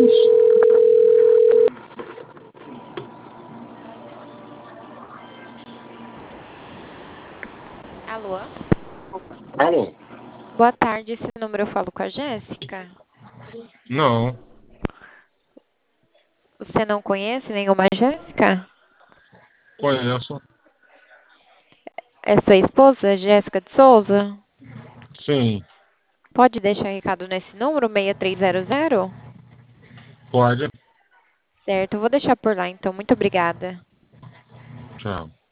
Alô? Alô? Boa tarde, esse número eu falo com a Jéssica. Não, Você não conhece nenhuma Jéssica? conheço. É sua esposa, Jéssica de Souza? Sim, Pode deixar recado nesse número, 6300? pode. Certo, eu vou deixar por lá então. Muito obrigada. Tchau.